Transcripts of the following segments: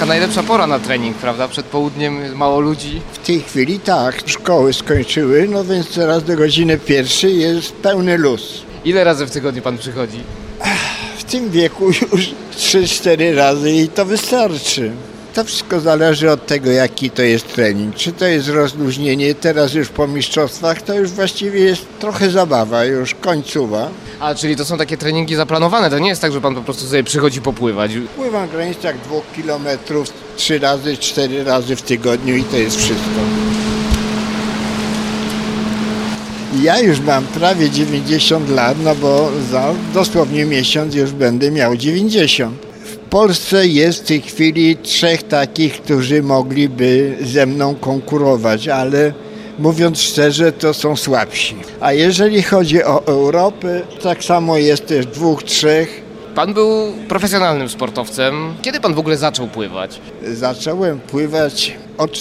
najlepsza pora na trening, prawda? Przed południem mało ludzi. W tej chwili tak, szkoły skończyły, no więc teraz do godziny 1 jest pełny luz. Ile razy w tygodniu pan przychodzi? W tym wieku już 3-4 razy i to wystarczy. To wszystko zależy od tego, jaki to jest trening. Czy to jest rozluźnienie, teraz już po mistrzostwach, to już właściwie jest trochę zabawa, już końcowa. A, czyli to są takie treningi zaplanowane, to nie jest tak, że pan po prostu sobie przychodzi popływać. Pływam w granicach 2 kilometrów 3 razy, 4 razy w tygodniu i to jest wszystko. Ja już mam prawie 90 lat, no bo za dosłownie miesiąc już będę miał 90. W Polsce jest w tej chwili 3 takich, którzy mogliby ze mną konkurować, ale mówiąc szczerze, to są słabsi. A jeżeli chodzi o Europę, tak samo jest też 2-3. Pan był profesjonalnym sportowcem. Kiedy pan w ogóle zaczął pływać? Zacząłem pływać od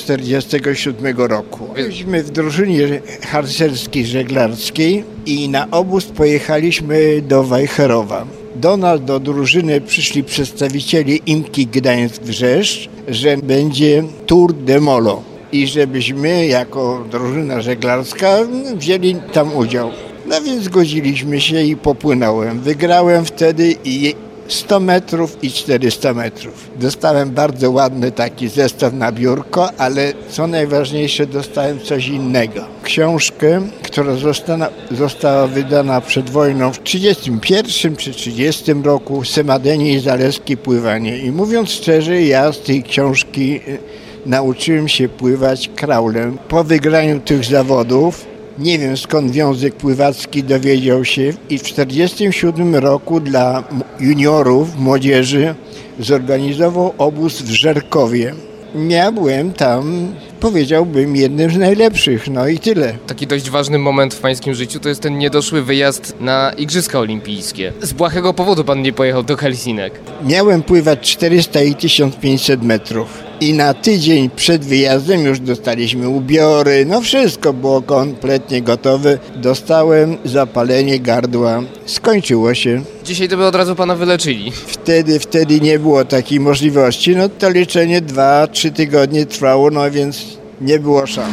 1947 roku. Byliśmy w drużynie harcerskiej żeglarskiej i na obóz pojechaliśmy do Wejherowa. Do nas, do drużyny przyszli przedstawiciele IMKI Gdańsk-Wrzeszcz, że będzie Tour de Molo i żebyśmy jako drużyna żeglarska wzięli tam udział. No więc zgodziliśmy się i popłynąłem. Wygrałem wtedy i 100 metrów i 400 metrów. Dostałem bardzo ładny taki zestaw na biurko, ale co najważniejsze dostałem coś innego. Książkę, która została wydana przed wojną w 1931 czy 1930 roku, Semadenie i Zaleskie pływanie. I mówiąc szczerze, ja z tej książki nauczyłem się pływać kraulem. Po wygraniu tych zawodów, nie wiem skąd Związek Pływacki dowiedział się i w 1947 roku dla juniorów, młodzieży zorganizował obóz w Żerkowie. Ja byłem tam, powiedziałbym, jednym z najlepszych, no i tyle. Taki dość ważny moment w pańskim życiu to jest ten niedoszły wyjazd na Igrzyska Olimpijskie. Z błahego powodu pan nie pojechał do Helsinek. Miałem pływać 400 i 1500 metrów. I na tydzień przed wyjazdem już dostaliśmy ubiory, no wszystko było kompletnie gotowe. Dostałem zapalenie gardła, skończyło się. Dzisiaj to by od razu pana wyleczyli. Wtedy nie było takiej możliwości, no to leczenie 2-3 tygodnie trwało, no więc nie było szans.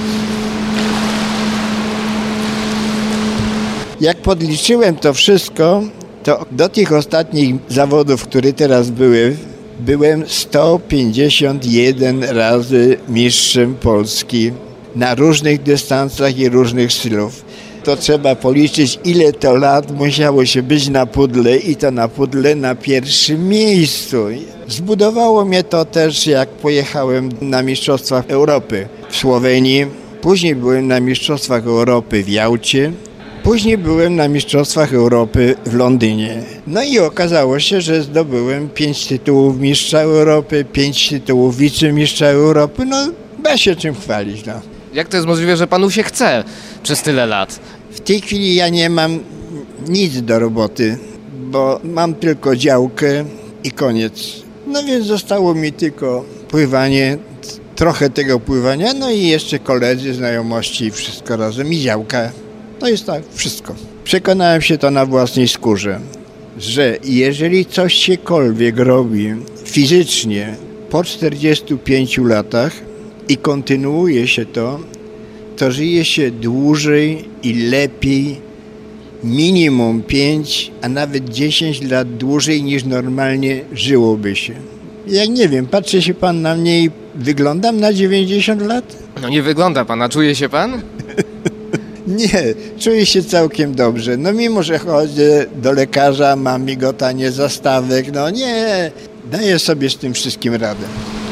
Jak podliczyłem to wszystko, to do tych ostatnich zawodów, które teraz byłem 151 razy mistrzem Polski na różnych dystansach i różnych stylów. To trzeba policzyć, ile to lat musiało się być na pudle i to na pudle na pierwszym miejscu. Zbudowało mnie to też, jak pojechałem na Mistrzostwach Europy w Słowenii. Później byłem na Mistrzostwach Europy w Jałcie. Później byłem na Mistrzostwach Europy w Londynie. No i okazało się, że zdobyłem 5 tytułów mistrza Europy, 5 tytułów wicemistrza Europy. No, da się czym chwalić, no. Jak to jest możliwe, że panu się chce przez tyle lat? W tej chwili ja nie mam nic do roboty, bo mam tylko działkę i koniec. No więc zostało mi tylko pływanie, trochę tego pływania, no i jeszcze koledzy, znajomości i wszystko razem i działka. To jest tak, wszystko. Przekonałem się to na własnej skórze, że jeżeli coś siekolwiek robi fizycznie po 45 latach i kontynuuje się to żyje się dłużej i lepiej, minimum 5, a nawet 10 lat dłużej niż normalnie żyłoby się. Jak nie wiem, patrzy się pan na mnie i wyglądam na 90 lat? No nie wygląda pan, a czuje się pan? Nie, czuję się całkiem dobrze. No mimo, że chodzę do lekarza, mam migotanie zastawek, no nie, daję sobie z tym wszystkim radę.